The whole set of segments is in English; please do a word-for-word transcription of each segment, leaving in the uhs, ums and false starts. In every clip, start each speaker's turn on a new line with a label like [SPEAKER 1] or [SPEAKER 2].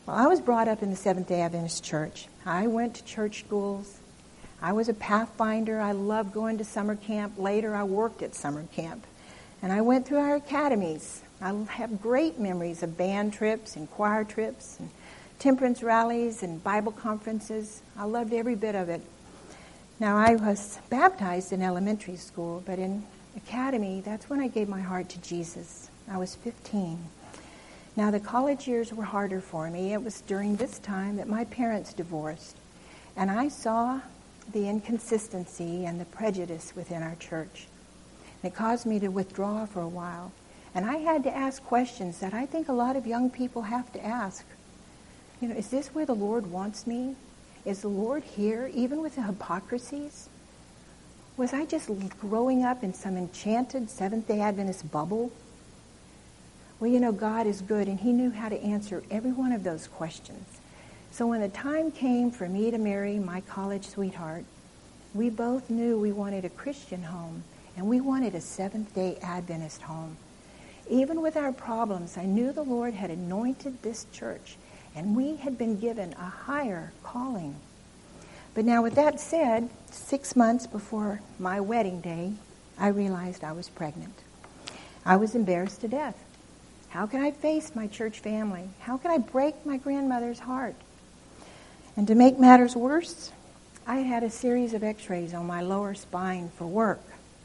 [SPEAKER 1] Well, I was brought up in the Seventh-day Adventist Church. I went to church schools. I was a Pathfinder. I loved going to summer camp. Later, I worked at summer camp. And I went through our academies. I have great memories of band trips and choir trips and temperance rallies and Bible conferences. I loved every bit of it. Now, I was baptized in elementary school, but in academy, that's when I gave my heart to Jesus. I was fifteen. Now, the college years were harder for me. It was during this time that my parents divorced, and I saw the inconsistency and the prejudice within our church. It caused me to withdraw for a while, and I had to ask questions that I think a lot of young people have to ask. You know, is this where the Lord wants me? Is the Lord here, even with the hypocrisies? Was I just growing up in some enchanted Seventh-day Adventist bubble? Well, you know, God is good, and he knew how to answer every one of those questions. So when the time came for me to marry my college sweetheart, we both knew we wanted a Christian home, and we wanted a Seventh-day Adventist home. Even with our problems, I knew the Lord had anointed this church, and we had been given a higher calling. But now with that said, six months before my wedding day, I realized I was pregnant. I was embarrassed to death. How could I face my church family? How could I break my grandmother's heart? And to make matters worse, I had a series of x-rays on my lower spine for work.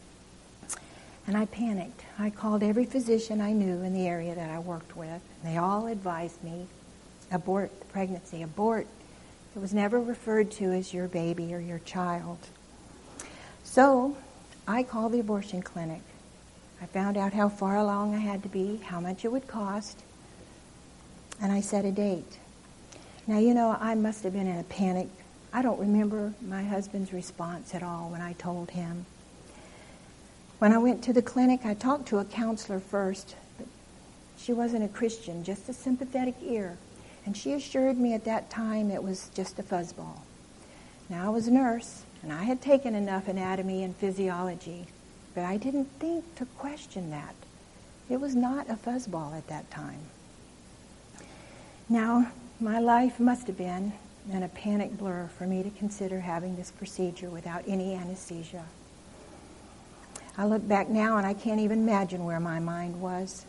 [SPEAKER 1] And I panicked. I called every physician I knew in the area that I worked with. They all advised me, abort the pregnancy, abort. It was never referred to as your baby or your child. So I called the abortion clinic. I found out how far along I had to be, how much it would cost, and I set a date. Now, you know, I must have been in a panic. I don't remember my husband's response at all when I told him. When I went to the clinic, I talked to a counselor first, but she wasn't a Christian, just a sympathetic ear. And she assured me at that time it was just a fuzzball. Now, I was a nurse, and I had taken enough anatomy and physiology, but I didn't think to question that. It was not a fuzzball at that time. Now, my life must have been in a panic blur for me to consider having this procedure without any anesthesia. I look back now and I can't even imagine where my mind was.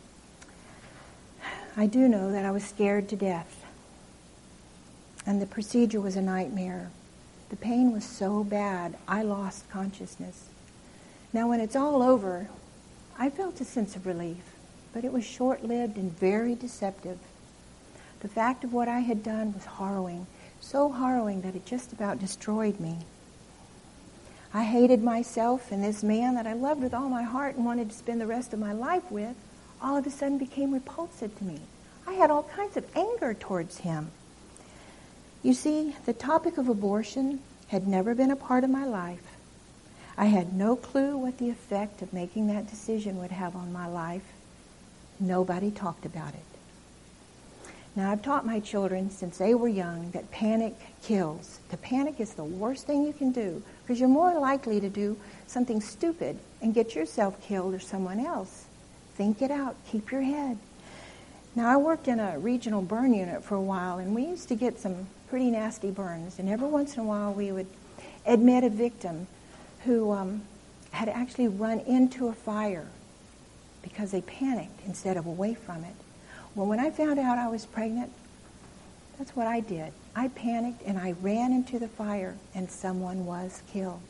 [SPEAKER 1] I do know that I was scared to death, and the procedure was a nightmare. The pain was so bad, I lost consciousness. Now, when it's all over, I felt a sense of relief, but it was short-lived and very deceptive. The fact of what I had done was harrowing, so harrowing that it just about destroyed me. I hated myself, and this man that I loved with all my heart and wanted to spend the rest of my life with, all of a sudden became repulsive to me. I had all kinds of anger towards him. You see, the topic of abortion had never been a part of my life. I had no clue what the effect of making that decision would have on my life. Nobody talked about it. Now, I've taught my children since they were young that panic kills. To panic is the worst thing you can do because you're more likely to do something stupid and get yourself killed or someone else. Think it out. Keep your head. Now, I worked in a regional burn unit for a while, and we used to get some pretty nasty burns. And every once in a while, we would admit a victim who um, had actually run into a fire because they panicked instead of away from it. Well, when I found out I was pregnant, that's what I did. I panicked, and I ran into the fire, and someone was killed.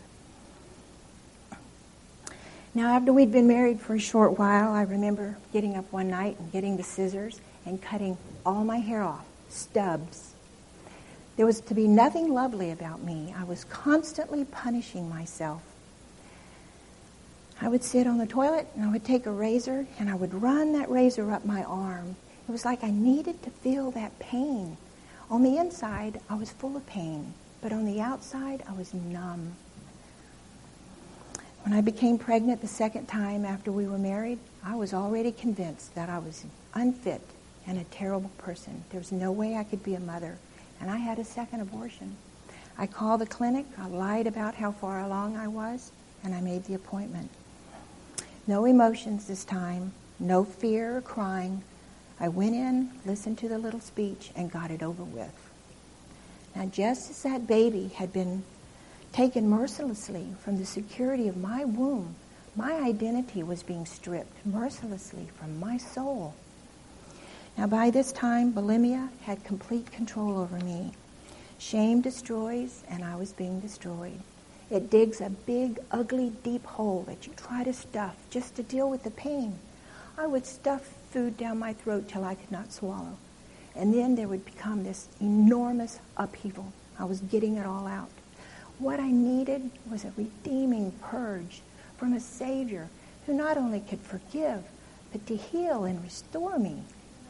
[SPEAKER 1] Now, after we'd been married for a short while, I remember getting up one night and getting the scissors and cutting all my hair off, stubs. There was to be nothing lovely about me. I was constantly punishing myself. I would sit on the toilet, and I would take a razor, and I would run that razor up my arm. It was like I needed to feel that pain. On the inside, I was full of pain, but on the outside, I was numb. When I became pregnant the second time after we were married, I was already convinced that I was unfit and a terrible person. There was no way I could be a mother, and I had a second abortion. I called the clinic, I lied about how far along I was, and I made the appointment. No emotions this time, no fear or crying. I went in, listened to the little speech, and got it over with. Now, just as that baby had been taken mercilessly from the security of my womb, my identity was being stripped mercilessly from my soul. Now, by this time, bulimia had complete control over me. Shame destroys, and I was being destroyed. It digs a big, ugly, deep hole that you try to stuff just to deal with the pain. I would stuff food down my throat till I could not swallow. And then there would become this enormous upheaval. I was getting it all out. What I needed was a redeeming purge from a Savior who not only could forgive, but to heal and restore me.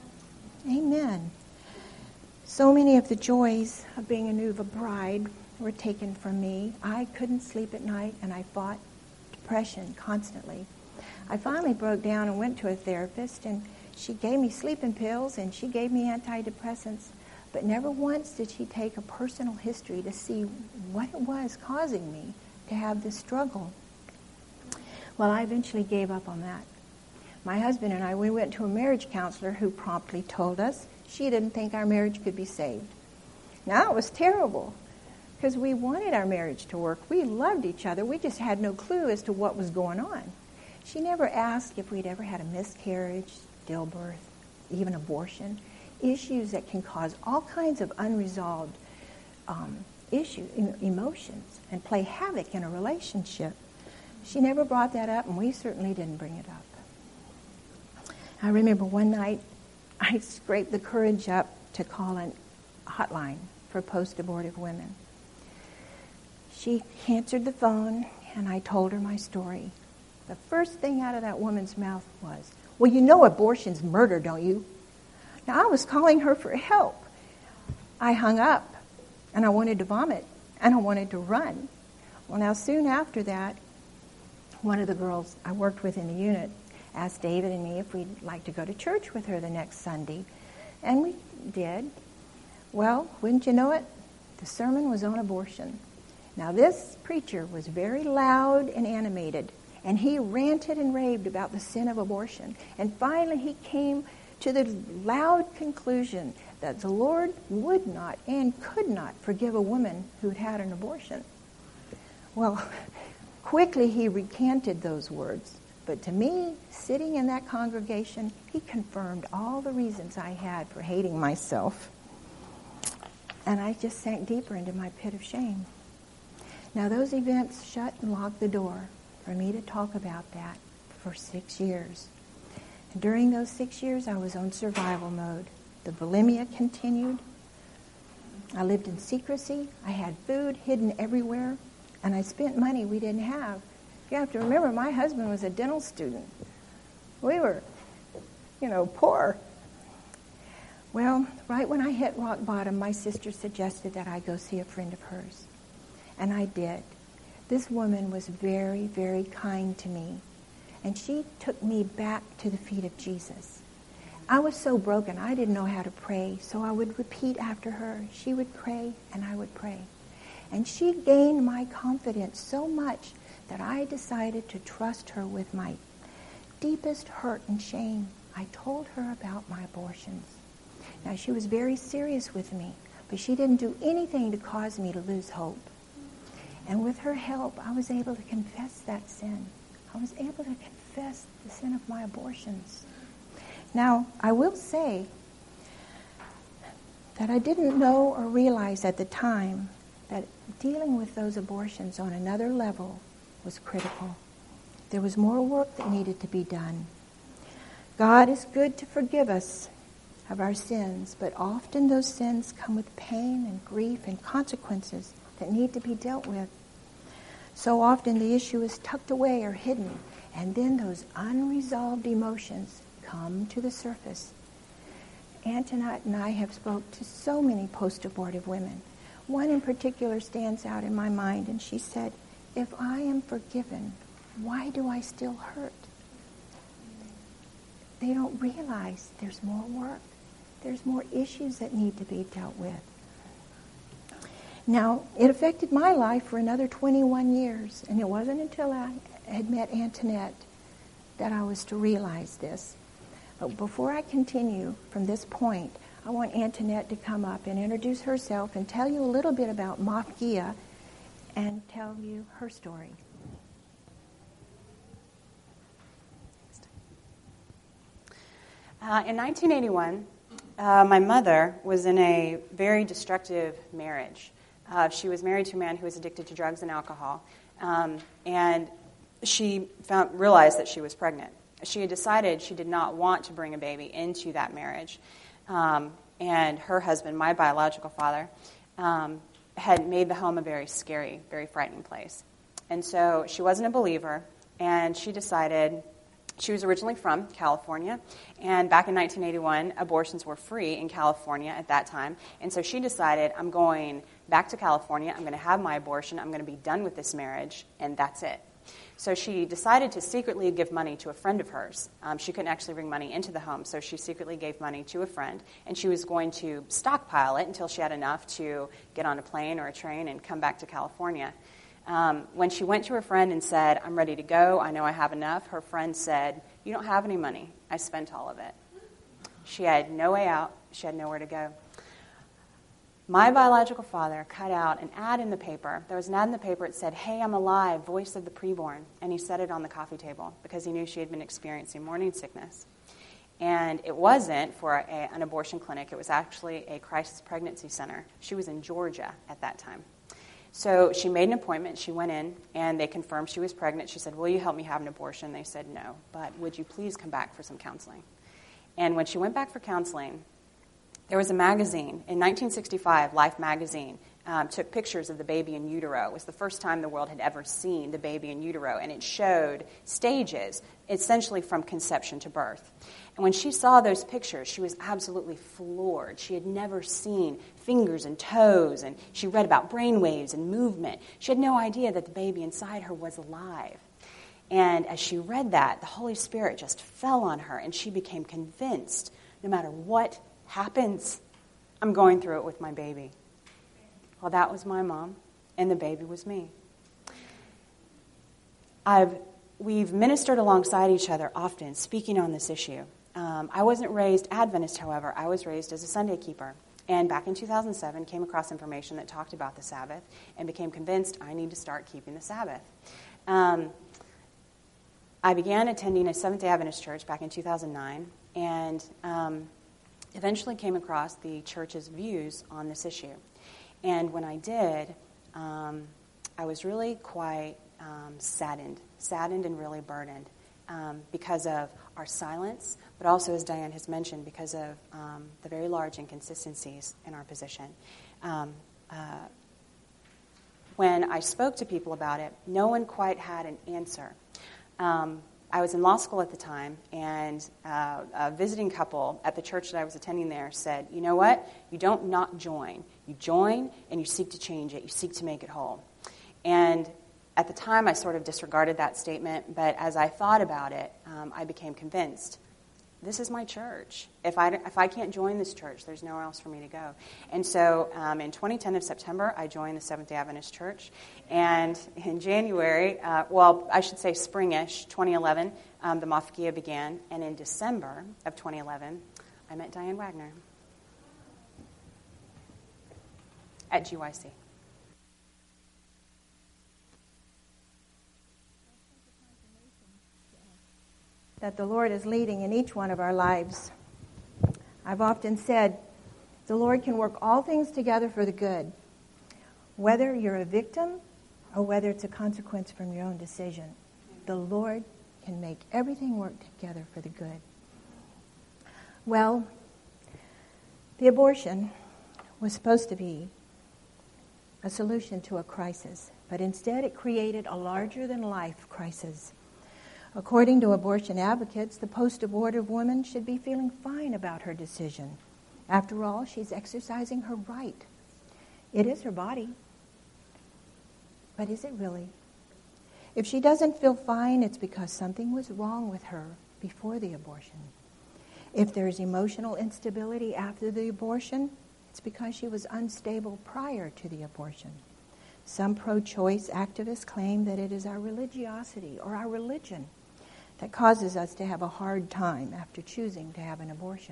[SPEAKER 1] Amen. So many of the joys of being a new bride were taken from me. I couldn't sleep at night, and I fought depression constantly. I finally broke down and went to a therapist, and she gave me sleeping pills, and she gave me antidepressants, but never once did she take a personal history to see what it was causing me to have this struggle. Well, I eventually gave up on that. My husband and I, we went to a marriage counselor who promptly told us she didn't think our marriage could be saved. Now, it was terrible because we wanted our marriage to work. We loved each other. We just had no clue as to what was going on. She never asked if we'd ever had a miscarriage, stillbirth, even abortion, issues that can cause all kinds of unresolved um, issues, emotions, and play havoc in a relationship. She never brought that up, and we certainly didn't bring it up. I remember one night I scraped the courage up to call a hotline for post-abortive women. She answered the phone, and I told her my story. The first thing out of that woman's mouth was, "Well, you know abortion's murder, don't you?" Now, I was calling her for help. I hung up, and I wanted to vomit, and I wanted to run. Well, now, soon after that, one of the girls I worked with in the unit asked David and me if we'd like to go to church with her the next Sunday, and we did. Well, wouldn't you know it, the sermon was on abortion. Now, this preacher was very loud and animated, and he ranted and raved about the sin of abortion. And finally, he came to the loud conclusion that the Lord would not and could not forgive a woman who'd had an abortion. Well, quickly he recanted those words. But to me, sitting in that congregation, he confirmed all the reasons I had for hating myself. And I just sank deeper into my pit of shame. Now, those events shut and locked the door for me to talk about that for six years. And during those six years, I was on survival mode. The bulimia continued. I lived in secrecy. I had food hidden everywhere. And I spent money we didn't have. You have to remember, my husband was a dental student. We were, you know, poor. Well, right when I hit rock bottom, my sister suggested that I go see a friend of hers. And I did. This woman was very, very kind to me. And she took me back to the feet of Jesus. I was so broken, I didn't know how to pray, so I would repeat after her. She would pray, and I would pray. And she gained my confidence so much that I decided to trust her with my deepest hurt and shame. I told her about my abortions. Now, she was very serious with me, but she didn't do anything to cause me to lose hope. And with her help, I was able to confess that sin. I was able to confess the sin of my abortions. Now, I will say that I didn't know or realize at the time that dealing with those abortions on another level was critical. There was more work that needed to be done. God is good to forgive us of our sins, but often those sins come with pain and grief and consequences that need to be dealt with. So often the issue is tucked away or hidden, and then those unresolved emotions come to the surface. Antoinette and I have spoke to so many post-abortive women. One in particular stands out in my mind, and she said, "If I am forgiven, why do I still hurt?" They don't realize there's more work. There's more issues that need to be dealt with. Now, it affected my life for another twenty-one years, and it wasn't until I had met Antoinette that I was to realize this. But before I continue from this point, I want Antoinette to come up and introduce herself and tell you a little bit about Mafkia and tell you her story.
[SPEAKER 2] Uh, in nineteen eighty-one, uh, my mother was in a very destructive marriage. Uh, she was married to a man who was addicted to drugs and alcohol, um, and she found, realized that she was pregnant. She had decided she did not want to bring a baby into that marriage, um, and her husband, my biological father, um, had made the home a very scary, very frightening place. And so she wasn't a believer, and she decided. She was originally from California, and back in nineteen eighty-one, abortions were free in California at that time. And so she decided, I'm going back to California, I'm going to have my abortion, I'm going to be done with this marriage, and that's it. So she decided to secretly give money to a friend of hers. Um, she couldn't actually bring money into the home, so she secretly gave money to a friend, and she was going to stockpile it until she had enough to get on a plane or a train and come back to California. Um, when she went to her friend and said, I'm ready to go, I know I have enough, her friend said, you don't have any money. I spent all of it. She had no way out. She had nowhere to go. My biological father cut out an ad in the paper. There was an ad in the paper that said, hey, I'm alive, voice of the preborn. And he set it on the coffee table because he knew she had been experiencing morning sickness. And it wasn't for a, an abortion clinic. It was actually a crisis pregnancy center. She was in Georgia at that time. So she made an appointment. She went in, and they confirmed she was pregnant. She said, will you help me have an abortion? They said, no, but would you please come back for some counseling? And when she went back for counseling, there was a magazine. In nineteen sixty-five, Life magazine um, took pictures of the baby in utero. It was the first time the world had ever seen the baby in utero, and it showed stages, essentially from conception to birth. And when she saw those pictures, she was absolutely floored. She had never seen fingers and toes, and she read about brain waves and movement. She had no idea that the baby inside her was alive. And as she read that, the Holy Spirit just fell on her, and she became convinced, no matter what happens, I'm going through it with my baby. Well, that was my mom, and the baby was me. I've We've ministered alongside each other often, speaking on this issue. Um, I wasn't raised Adventist, however. I was raised as a Sunday keeper. And back in two thousand seven, came across information that talked about the Sabbath and became convinced I need to start keeping the Sabbath. Um, I began attending a Seventh-day Adventist church back in two thousand nine, and um, eventually came across the church's views on this issue. And when I did, um, I was really quite um, saddened, saddened and really burdened um, because of our silence, but also, as Diane has mentioned, because of um, the very large inconsistencies in our position. Um, uh, when I spoke to people about it, no one quite had an answer. Um, I was in law school at the time, and uh, a visiting couple at the church that I was attending there said, you know what? You don't not join. You join, and you seek to change it. You seek to make it whole. And at the time, I sort of disregarded that statement, but as I thought about it, um, I became convinced, this is my church. If I, if I can't join this church, there's nowhere else for me to go. And so um, in twenty ten of September, I joined the Seventh-day Adventist Church. And in January, uh, well, I should say spring-ish, twenty eleven, um, the Mafkia began. And in December of twenty eleven, I met Diane Wagner at G Y C.
[SPEAKER 1] That the Lord is leading in each one of our lives. I've often said, the Lord can work all things together for the good, whether you're a victim or whether it's a consequence from your own decision. The Lord can make everything work together for the good. Well, the abortion was supposed to be a solution to a crisis, but instead it created a larger-than-life crisis. According to abortion advocates, the post-abortive woman should be feeling fine about her decision. After all, she's exercising her right. It is her body. But is it really? If she doesn't feel fine, it's because something was wrong with her before the abortion. If there's emotional instability after the abortion, it's because she was unstable prior to the abortion. Some pro-choice activists claim that it is our religiosity or our religion that causes us to have a hard time after choosing to have an abortion.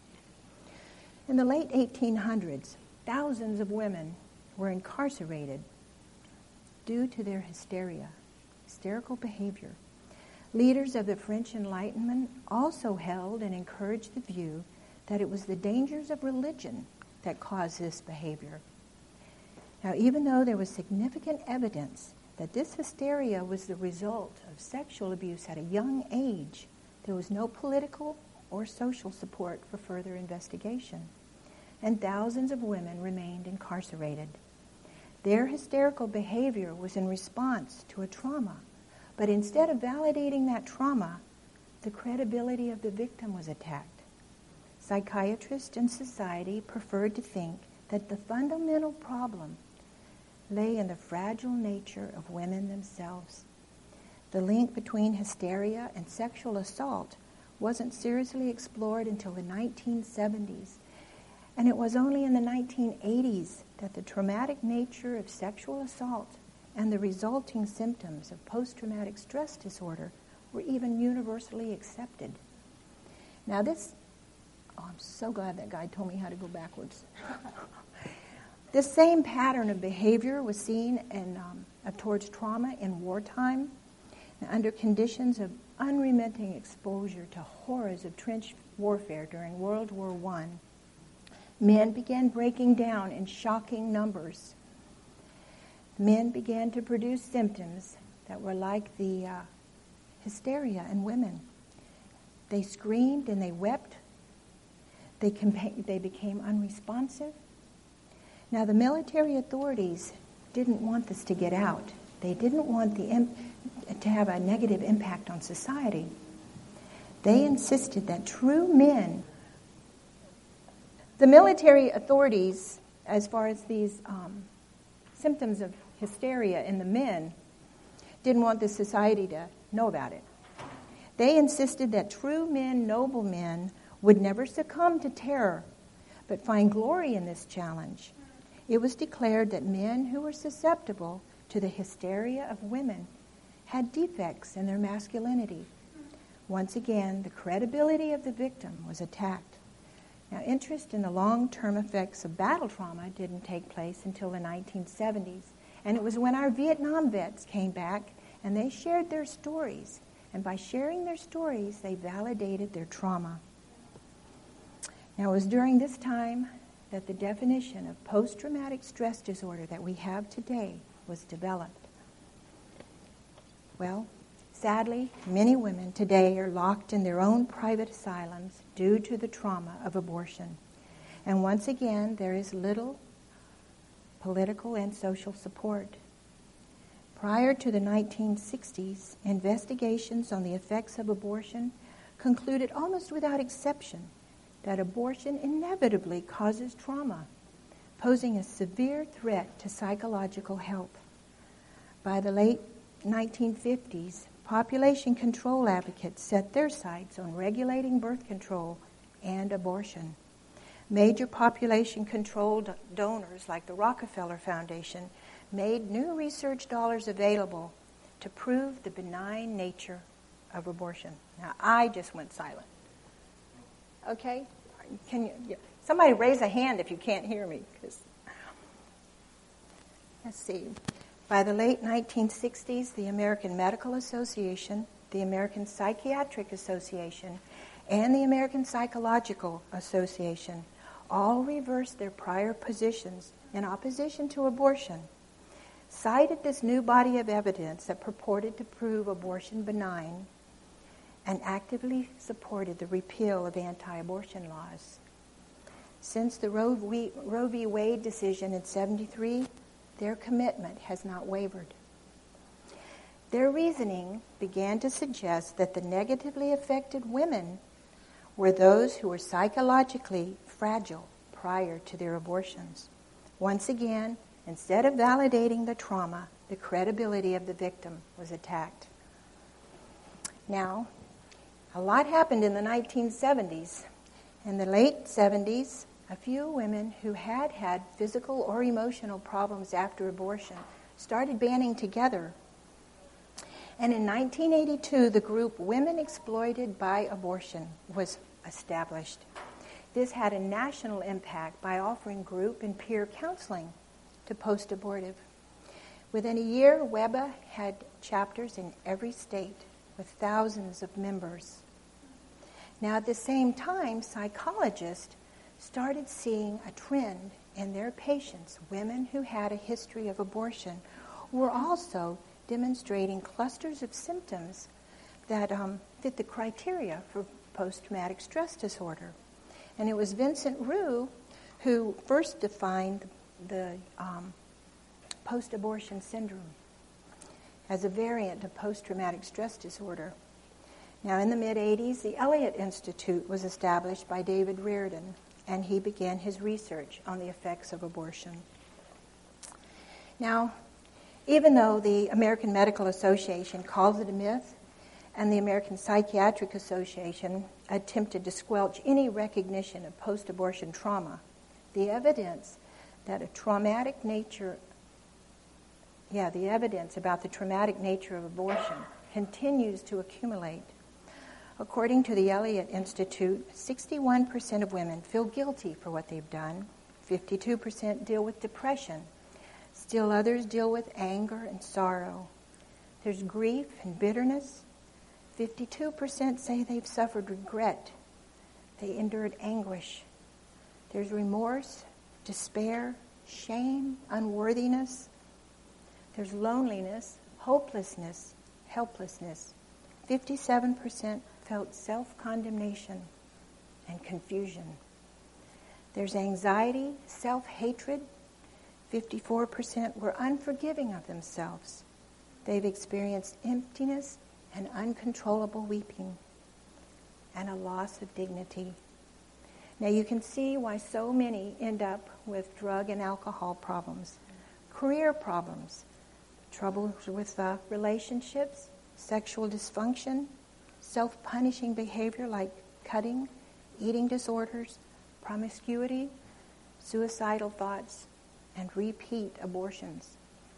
[SPEAKER 1] In the late eighteen hundreds, thousands of women were incarcerated due to their hysteria, hysterical behavior. Leaders of the French Enlightenment also held and encouraged the view that it was the dangers of religion that caused this behavior. Now, even though there was significant evidence that this hysteria was the result of sexual abuse at a young age, there was no political or social support for further investigation, and thousands of women remained incarcerated. Their hysterical behavior was in response to a trauma, but instead of validating that trauma, the credibility of the victim was attacked. Psychiatrists and society preferred to think that the fundamental problem lay in the fragile nature of women themselves. The link between hysteria and sexual assault wasn't seriously explored until the nineteen seventies, and it was only in the nineteen eighties that the traumatic nature of sexual assault and the resulting symptoms of post-traumatic stress disorder were even universally accepted. Now this, oh, I'm so glad that guy told me how to go backwards. This same pattern of behavior was seen in, um, uh, towards trauma in wartime. And under conditions of unremitting exposure to horrors of trench warfare during World War One, men began breaking down in shocking numbers. Men began to produce symptoms that were like the uh, hysteria in women. They screamed and they wept. They, compa- they became unresponsive. Now, the military authorities didn't want this to get out. They didn't want the imp- to have a negative impact on society. They insisted that true men, the military authorities, as far as these um, symptoms of hysteria in the men, didn't want the society to know about it. They insisted that true men, noble men, would never succumb to terror, but find glory in this challenge. It was declared that men who were susceptible to the hysteria of women had defects in their masculinity. Once again, the credibility of the victim was attacked. Now, interest in the long-term effects of battle trauma didn't take place until the nineteen seventies, and it was when our Vietnam vets came back and they shared their stories, and by sharing their stories, they validated their trauma. Now, it was during this time that the definition of post-traumatic stress disorder that we have today was developed. Well, sadly, many women today are locked in their own private asylums due to the trauma of abortion. And once again, there is little political and social support. Prior to the nineteen sixties, investigations on the effects of abortion concluded almost without exception that abortion inevitably causes trauma, posing a severe threat to psychological health. By the late nineteen fifties, population control advocates set their sights on regulating birth control and abortion. Major population control do- donors like the Rockefeller Foundation made new research dollars available to prove the benign nature of abortion. Now, I just went silent. Okay? Can you, yeah. Somebody raise a hand if you can't hear me. 'Cause, let's see. By the late nineteen sixties, the American Medical Association, the American Psychiatric Association, and the American Psychological Association all reversed their prior positions in opposition to abortion, cited this new body of evidence that purported to prove abortion benign, and actively supported the repeal of anti-abortion laws. Since the Roe v. Roe v. Wade decision in seventy-three, their commitment has not wavered. Their reasoning began to suggest that the negatively affected women were those who were psychologically fragile prior to their abortions. Once again, instead of validating the trauma, the credibility of the victim was attacked. Now, a lot happened in the nineteen seventies. In the late seventies, a few women who had had physical or emotional problems after abortion started banding together And in nineteen eighty-two, the group Women Exploited by Abortion was established. This had a national impact by offering group and peer counseling to post-abortive. Within a year, WEBA had chapters in every state with thousands of members. Now, at the same time, psychologists started seeing a trend in their patients. Women who had a history of abortion were also demonstrating clusters of symptoms that um, fit the criteria for post-traumatic stress disorder. And it was Vincent Roux who first defined the um, post-abortion syndrome as a variant of post-traumatic stress disorder. Now, in the mid-eighties, the Elliott Institute was established by David Reardon, and he began his research on the effects of abortion. Now, even though the American Medical Association calls it a myth, and the American Psychiatric Association attempted to squelch any recognition of post-abortion trauma, the evidence that a traumatic nature, yeah, the evidence about the traumatic nature of abortion continues to accumulate. According to the Elliott Institute, sixty-one percent of women feel guilty for what they've done, fifty-two percent deal with depression, still others deal with anger and sorrow. There's grief and bitterness. fifty-two percent say they've suffered regret. They endured anguish. There's remorse, despair, shame, unworthiness. There's loneliness, hopelessness, helplessness. fifty-seven percent felt self-condemnation and confusion. There's anxiety, self-hatred. fifty-four percent were unforgiving of themselves. They've experienced emptiness and uncontrollable weeping and a loss of dignity. Now you can see why so many end up with drug and alcohol problems, career problems, troubles with uh, relationships, sexual dysfunction, self-punishing behavior like cutting, eating disorders, promiscuity, suicidal thoughts, and repeat abortions.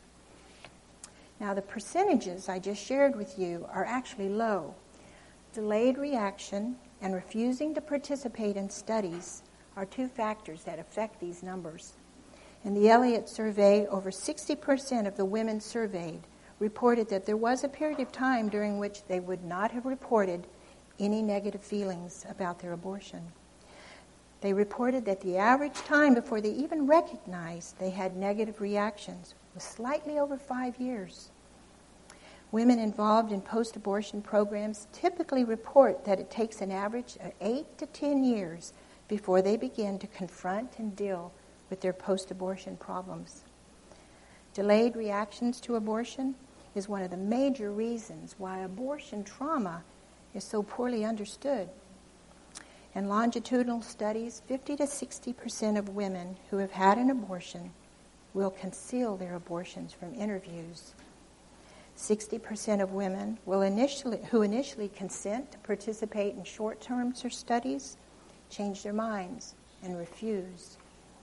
[SPEAKER 1] Now, the percentages I just shared with you are actually low. Delayed reaction and refusing to participate in studies are two factors that affect these numbers. In the Elliott survey, over sixty percent of the women surveyed reported that there was a period of time during which they would not have reported any negative feelings about their abortion. They reported that the average time before they even recognized they had negative reactions was slightly over five years. Women involved in post-abortion programs typically report that it takes an average of eight to ten years before they begin to confront and deal with their post-abortion problems. Delayed reactions to abortion is one of the major reasons why abortion trauma is so poorly understood. In longitudinal studies, fifty to sixty percent of women who have had an abortion will conceal their abortions from interviews. sixty percent of women will initially, who initially consent to participate in short-term studies change their minds and refuse.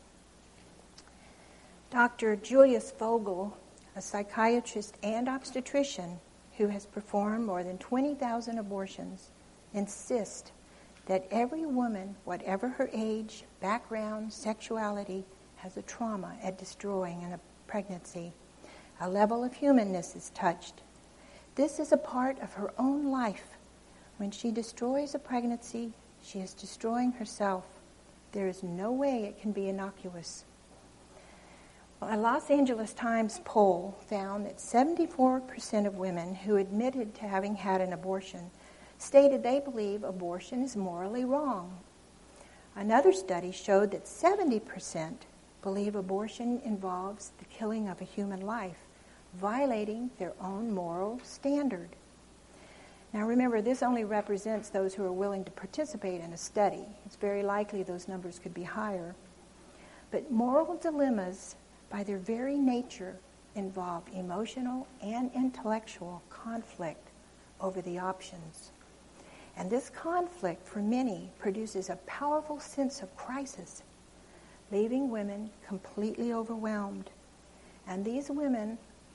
[SPEAKER 1] Doctor Julius Vogel, a psychiatrist and obstetrician who has performed more than twenty thousand abortions, insists that every woman, whatever her age, background, sexuality, has a trauma at destroying a pregnancy. A level of humanness is touched. This is a part of her own life. When she destroys a pregnancy, she is destroying herself. There is no way it can be innocuous. Well, a Los Angeles Times poll found that seventy-four percent of women who admitted to having had an abortion stated they believe abortion is morally wrong. Another study showed that seventy percent believe abortion involves the killing of a human life, violating their own moral standard. Now remember, this only represents those who are willing to participate in a study. It's very likely those numbers could be higher. But moral dilemmas, by their very nature, involve emotional and intellectual conflict over the options. And this conflict, for many, produces a powerful sense of crisis, leaving women completely overwhelmed. And these women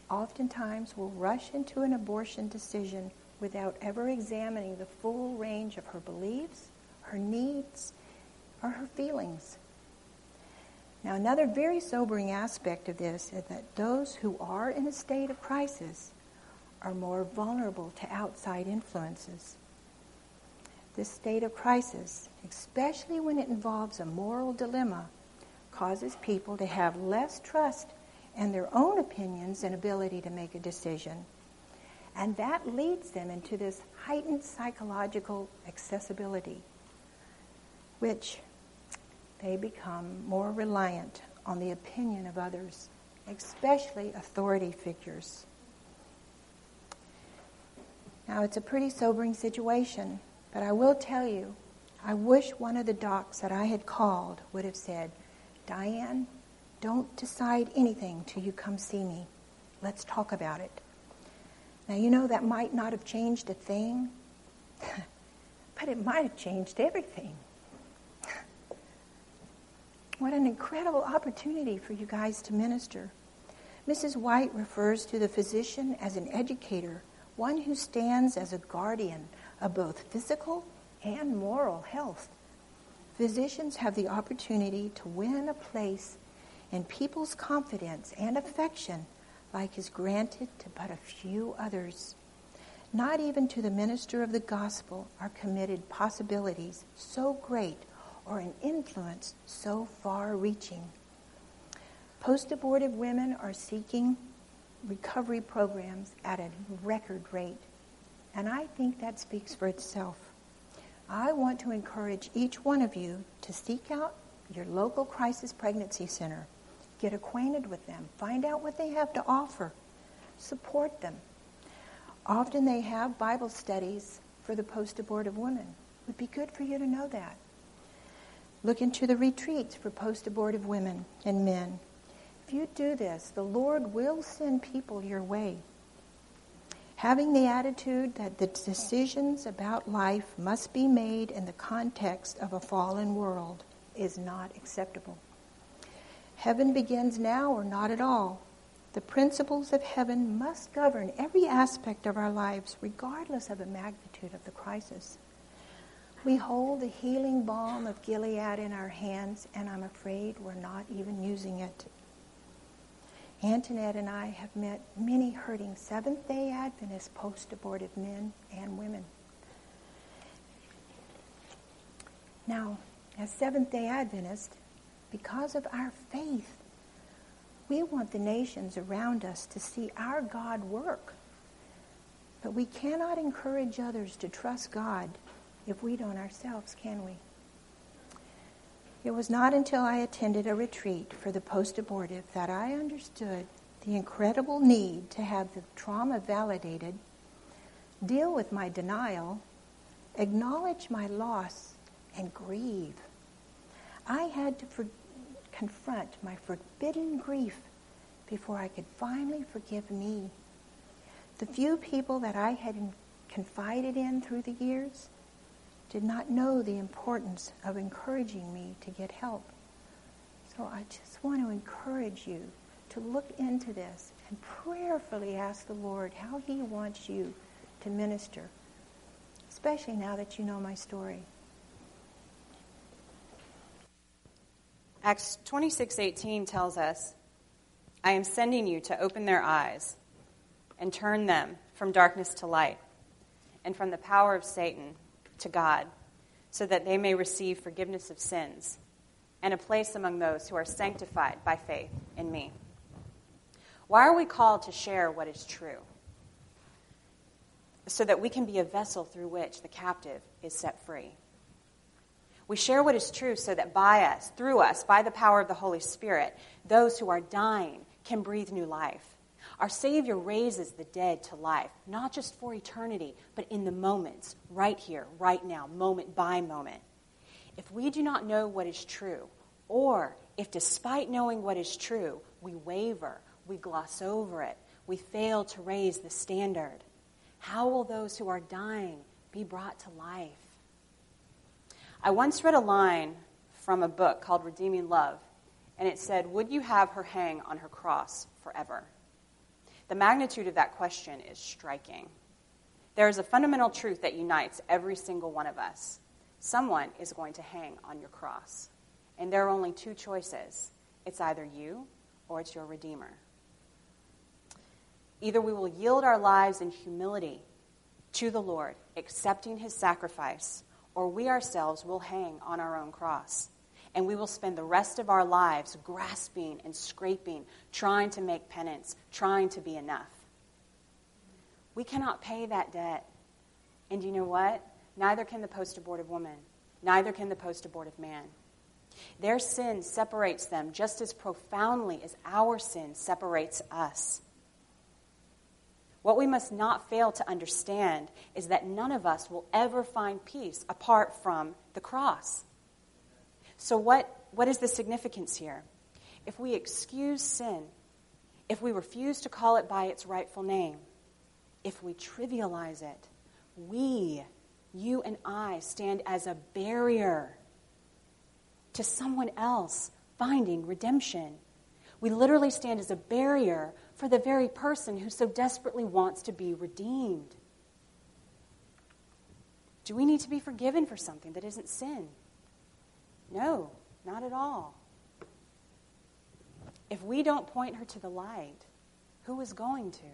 [SPEAKER 1] oftentimes will rush into an abortion decision without ever examining the full range of her beliefs, her needs, or her feelings. Now, another very sobering aspect of this is that those who are in a state of crisis are more vulnerable to outside influences. This state of crisis, especially when it involves a moral dilemma, causes people to have less trust in their own opinions and ability to make a decision. And that leads them into this heightened psychological accessibility, which they become more reliant on the opinion of others, especially authority figures. Now, it's a pretty sobering situation, but I will tell you, I wish one of the docs that I had called would have said, "Diane, don't decide anything till you come see me. Let's talk about it." Now, you know, that might not have changed a thing, but it might have changed everything. What an incredible opportunity for you guys to minister. Missus White refers to the physician as an educator, one who stands as a guardian of both physical and moral health. Physicians have the opportunity to win a place in people's confidence and affection like is granted to but a few others. Not even to the minister of the gospel are committed possibilities so great or an influence so far-reaching. Post-abortive women are seeking recovery programs at a record rate, and I think that speaks for itself. I want to encourage each one of you to seek out your local crisis pregnancy center. Get acquainted with them. Find out what they have to offer. Support them. Often they have Bible studies for the post-abortive women. It would be good for you to know that. Look into the retreats for post-abortive women and men. If you do this, the Lord will send people your way. Having the attitude that the decisions about life must be made in the context of a fallen world is not acceptable. Heaven begins now or not at all. The principles of heaven must govern every aspect of our lives, regardless of the magnitude of the crisis. We hold the healing balm of Gilead in our hands, and I'm afraid we're not even using it. Antoinette and I have met many hurting Seventh-day Adventist post-abortive men and women. Now, as Seventh-day Adventists, because of our faith, we want the nations around us to see our God work. But we cannot encourage others to trust God if we don't ourselves, can we? It was not until I attended a retreat for the post-abortive that I understood the incredible need to have the trauma validated, deal with my denial, acknowledge my loss, and grieve. I had to for- confront my forbidden grief before I could finally forgive me. The few people that I had in- confided in through the years did not know the importance of encouraging me to get help. So I just want to encourage you to look into this and prayerfully ask the Lord how He wants you to minister, especially now that you know my story.
[SPEAKER 2] Acts twenty-six eighteen tells us, "I am sending you to open their eyes and turn them from darkness to light and from the power of Satan to God, so that they may receive forgiveness of sins and a place among those who are sanctified by faith in me." Why are we called to share what is true? So that we can be a vessel through which the captive is set free. We share what is true so that by us, through us, by the power of the Holy Spirit, those who are dying can breathe new life. Our Savior raises the dead to life, not just for eternity, but in the moments, right here, right now, moment by moment. If we do not know what is true, or if despite knowing what is true, we waver, we gloss over it, we fail to raise the standard, how will those who are dying be brought to life? I once read a line from a book called Redeeming Love, and it said, "Would you have her hang on her cross forever?" The magnitude of that question is striking. There is a fundamental truth that unites every single one of us. Someone is going to hang on your cross. And there are only two choices. It's either you or it's your Redeemer. Either we will yield our lives in humility to the Lord, accepting his sacrifice, or we ourselves will hang on our own cross. And we will spend the rest of our lives grasping and scraping, trying to make penance, trying to be enough. We cannot pay that debt. And you know what? Neither can the post-abortive woman. Neither can the post-abortive man. Their sin separates them just as profoundly as our sin separates us. What we must not fail to understand is that none of us will ever find peace apart from the cross. So what, what is the significance here? If we excuse sin, if we refuse to call it by its rightful name, if we trivialize it, we, you and I, stand as a barrier to someone else finding redemption. We literally stand as a barrier for the very person who so desperately wants to be redeemed. Do we need to be forgiven for something that isn't sin? No, not at all. If we don't point her to the light, who is going to?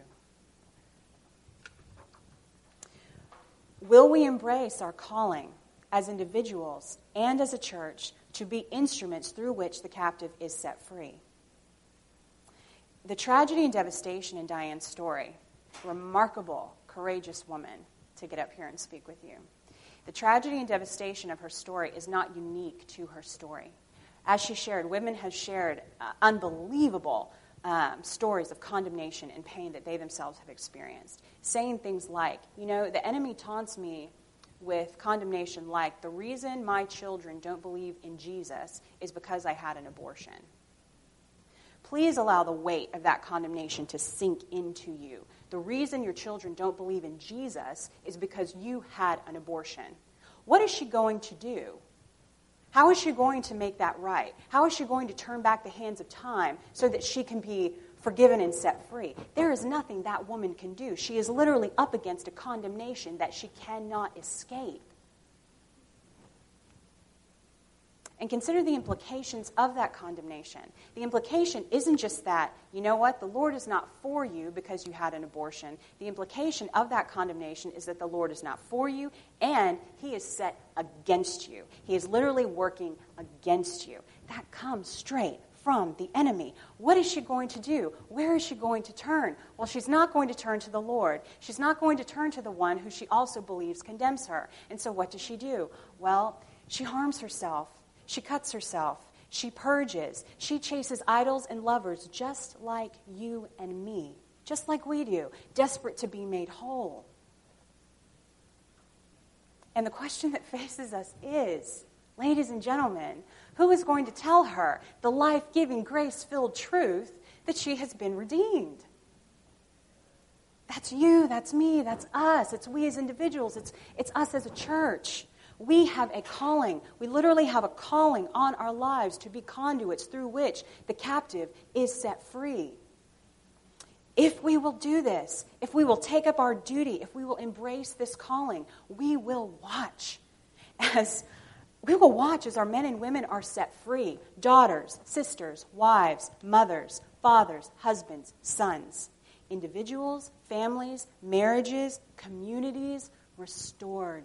[SPEAKER 2] Will we embrace our calling as individuals and as a church to be instruments through which the captive is set free? The tragedy and devastation in Diane's story, remarkable, courageous woman to get up here and speak with you. The tragedy and devastation of her story is not unique to her story. As she shared, women have shared uh, unbelievable um, stories of condemnation and pain that they themselves have experienced, saying things like, you know, the enemy taunts me with condemnation like, the reason my children don't believe in Jesus is because I had an abortion. Please allow the weight of that condemnation to sink into you. The reason your children don't believe in Jesus is because you had an abortion. What is she going to do? How is she going to make that right? How is she going to turn back the hands of time so that she can be forgiven and set free? There is nothing that woman can do. She is literally up against a condemnation that she cannot escape. And consider the implications of that condemnation. The implication isn't just that, you know what, the Lord is not for you because you had an abortion. The implication of that condemnation is that the Lord is not for you and he is set against you. He is literally working against you. That comes straight from the enemy. What is she going to do? Where is she going to turn? Well, she's not going to turn to the Lord. She's not going to turn to the one who she also believes condemns her. And so what does she do? Well, she harms herself. She cuts herself. She purges. She chases idols and lovers just like you and me, just like we do, desperate to be made whole. And the question that faces us is, ladies and gentlemen, who is going to tell her the life-giving, grace-filled truth that she has been redeemed? That's you, that's me, that's us. It's we as individuals. It's, it's us as a church. We have a calling. We literally have a calling on our lives to be conduits through which the captive is set free. If we will do this, if we will take up our duty, if we will embrace this calling, we will watch as we will watch as our men and women are set free. Daughters, sisters, wives, mothers, fathers, husbands, sons, individuals, families, marriages, communities restored.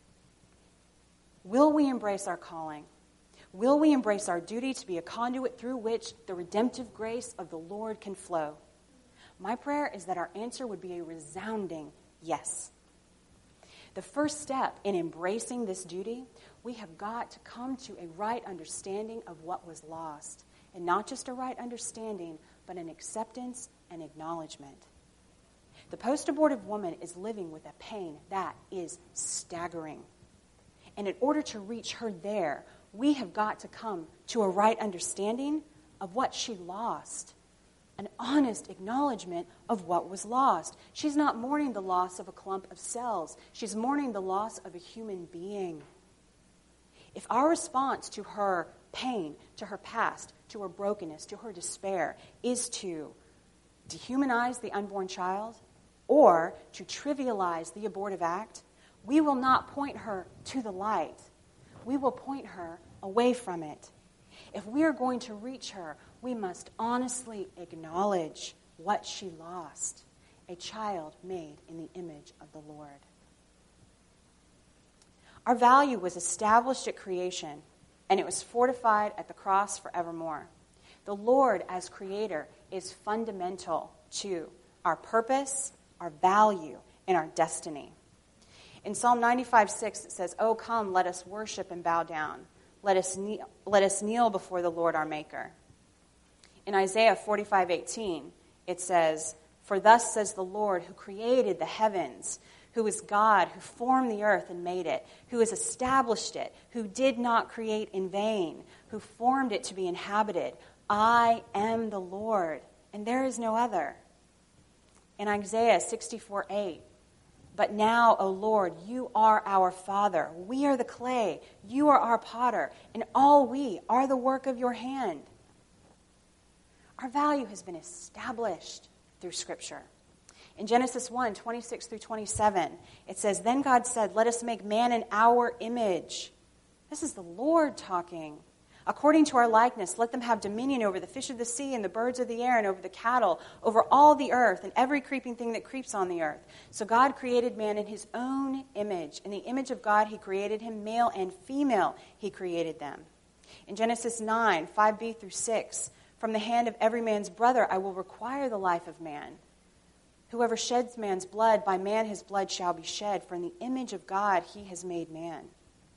[SPEAKER 2] Will we embrace our calling? Will we embrace our duty to be a conduit through which the redemptive grace of the Lord can flow? My prayer is that our answer would be a resounding yes. The first step in embracing this duty, we have got to come to a right understanding of what was lost. And not just a right understanding, but an acceptance and acknowledgement. The post-abortive woman is living with a pain that is staggering. And in order to reach her there, we have got to come to a right understanding of what she lost. An honest acknowledgement of what was lost. She's not mourning the loss of a clump of cells. She's mourning the loss of a human being. If our response to her pain, to her past, to her brokenness, to her despair, is to dehumanize the unborn child, or to trivialize the abortive act, we will not point her to the light. We will point her away from it. If we are going to reach her, we must honestly acknowledge what she lost, a child made in the image of the Lord. Our value was established at creation, and it was fortified at the cross forevermore. The Lord, as creator, is fundamental to our purpose, our value, and our destiny. In Psalm ninety-five six, it says, "Oh, come, let us worship and bow down. Let us kneel, let us kneel before the Lord our Maker." In Isaiah forty-five eighteen, it says, "For thus says the Lord, who created the heavens, who is God, who formed the earth and made it, who has established it, who did not create in vain, who formed it to be inhabited. I am the Lord, and there is no other." In Isaiah sixty-four eight, "But now, O Lord, you are our Father. We are the clay. You are our potter, and all we are the work of your hand." Our value has been established through Scripture. In Genesis one, twenty-six through twenty-seven, it says, "Then God said, 'Let us make man in our image.'" This is the Lord talking. "According to our likeness, let them have dominion over the fish of the sea and the birds of the air and over the cattle, over all the earth and every creeping thing that creeps on the earth." So God created man in his own image. In the image of God, he created him, male and female, he created them. In Genesis nine, five b through six, "From the hand of every man's brother I will require the life of man. Whoever sheds man's blood, by man his blood shall be shed, for in the image of God he has made man."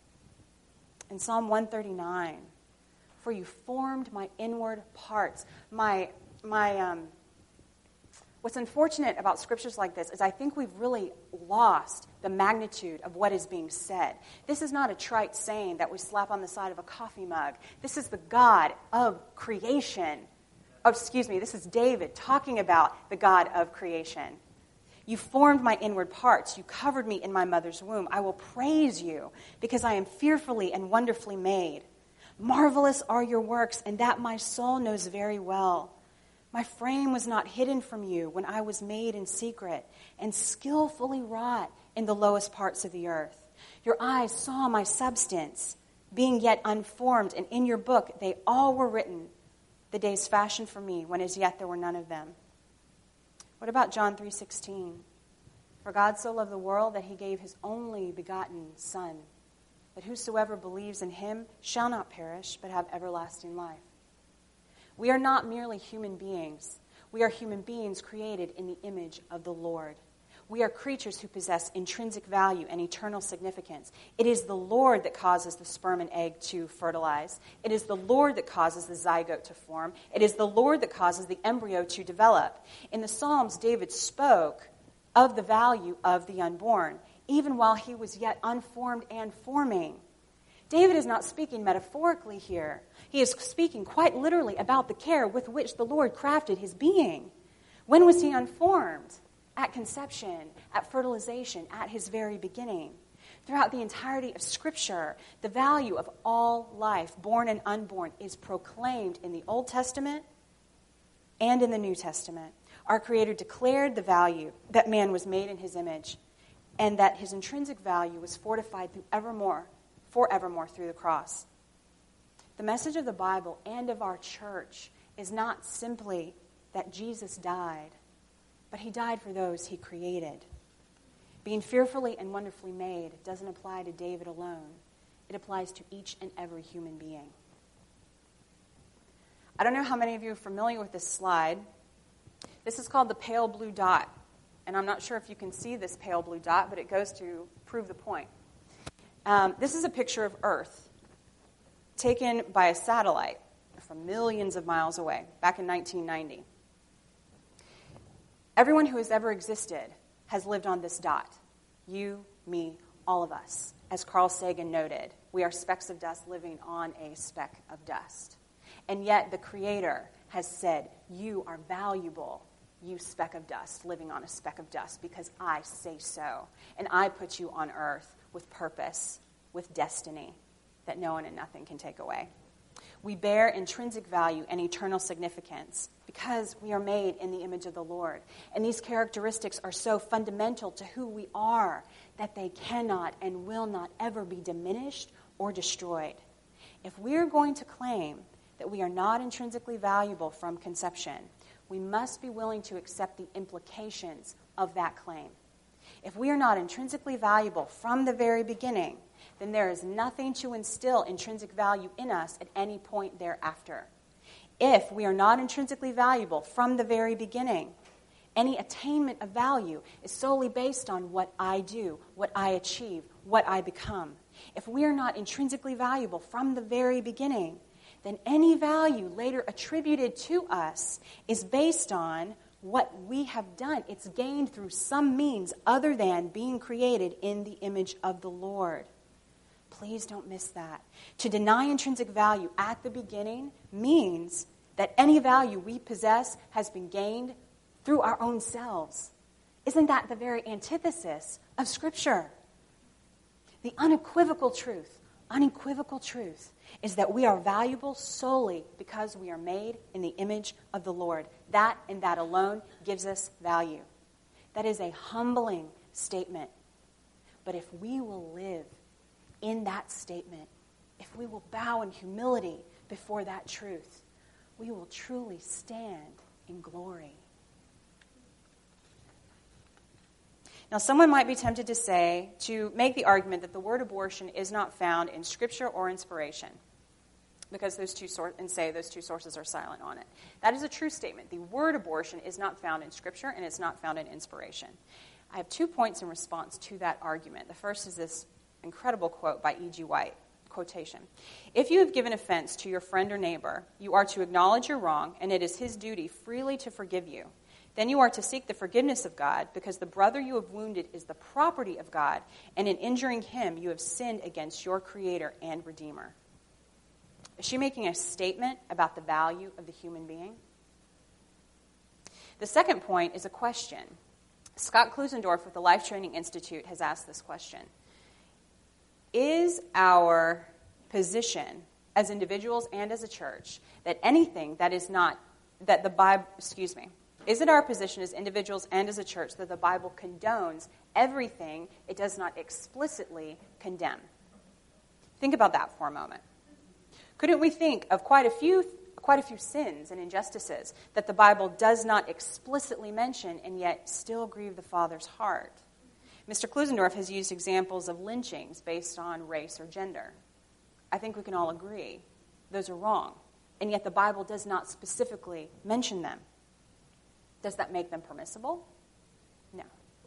[SPEAKER 2] In Psalm one thirty-nine, "For you formed my inward parts." My, my, um, what's unfortunate about scriptures like this is I think we've really lost the magnitude of what is being said. This is not a trite saying that we slap on the side of a coffee mug. This is the God of creation. Oh, excuse me, this is David talking about the God of creation. "You formed my inward parts. You covered me in my mother's womb. I will praise you because I am fearfully and wonderfully made. Marvelous are your works, and that my soul knows very well. My frame was not hidden from you when I was made in secret and skillfully wrought in the lowest parts of the earth. Your eyes saw my substance, being yet unformed, and in your book they all were written, the days fashioned for me, when as yet there were none of them." What about John three sixteen? "For God so loved the world that he gave his only begotten Son, that whosoever believes in him shall not perish, but have everlasting life." We are not merely human beings. We are human beings created in the image of the Lord. We are creatures who possess intrinsic value and eternal significance. It is the Lord that causes the sperm and egg to fertilize. It is the Lord that causes the zygote to form. It is the Lord that causes the embryo to develop. In the Psalms, David spoke of the value of the unborn, even while he was yet unformed and forming. David is not speaking metaphorically here. He is speaking quite literally about the care with which the Lord crafted his being. When was he unformed? At conception, at fertilization, at his very beginning. Throughout the entirety of Scripture, the value of all life, born and unborn, is proclaimed in the Old Testament and in the New Testament. Our Creator declared the value that man was made in his image, and that his intrinsic value was fortified through evermore, forevermore through the cross. The message of the Bible and of our church is not simply that Jesus died, but he died for those he created. Being fearfully and wonderfully made doesn't apply to David alone. It applies to each and every human being. I don't know how many of you are familiar with this slide. This is called the pale blue dot. And I'm not sure if you can see this pale blue dot, but it goes to prove the point. Um, this is a picture of Earth taken by a satellite from millions of miles away back in nineteen ninety. Everyone who has ever existed has lived on this dot. You, me, all of us. As Carl Sagan noted, we are specks of dust living on a speck of dust. And yet the Creator has said, you are valuable, you speck of dust, living on a speck of dust, because I say so. And I put you on earth with purpose, with destiny, that no one and nothing can take away. We bear intrinsic value and eternal significance because we are made in the image of the Lord. And these characteristics are so fundamental to who we are that they cannot and will not ever be diminished or destroyed. If we are going to claim that we are not intrinsically valuable from conception, we must be willing to accept the implications of that claim. If we are not intrinsically valuable from the very beginning, then there is nothing to instill intrinsic value in us at any point thereafter. If we are not intrinsically valuable from the very beginning, any attainment of value is solely based on what I do, what I achieve, what I become. If we are not intrinsically valuable from the very beginning, then any value later attributed to us is based on what we have done. It's gained through some means other than being created in the image of the Lord. Please don't miss that. To deny intrinsic value at the beginning means that any value we possess has been gained through our own selves. Isn't that the very antithesis of Scripture? The unequivocal truth, unequivocal truth is that we are valuable solely because we are made in the image of the Lord. That and that alone gives us value. That is a humbling statement. But if we will live in that statement, if we will bow in humility before that truth, we will truly stand in glory. Now, someone might be tempted to say, to make the argument that the word abortion is not found in Scripture or inspiration, because those two sor- and say those two sources are silent on it. That is a true statement. The word abortion is not found in Scripture, and it's not found in inspiration. I have two points in response to that argument. The first is this incredible quote by E G White, quotation. If you have given offense to your friend or neighbor, you are to acknowledge your wrong, and it is his duty freely to forgive you. Then you are to seek the forgiveness of God, because the brother you have wounded is the property of God, and in injuring him you have sinned against your Creator and Redeemer. Is she making a statement about the value of the human being? The second point is a question. Scott Klusendorf with the Life Training Institute has asked this question. Is our position as individuals and as a church that anything that is not, that the Bible, excuse me, is it our position as individuals and as a church that the Bible condones everything it does not explicitly condemn? Think about that for a moment. Couldn't we think of quite a few quite a few sins and injustices that the Bible does not explicitly mention and yet still grieve the Father's heart? Mister Klusendorf has used examples of lynchings based on race or gender. I think we can all agree those are wrong, and yet the Bible does not specifically mention them. Does that make them permissible? No.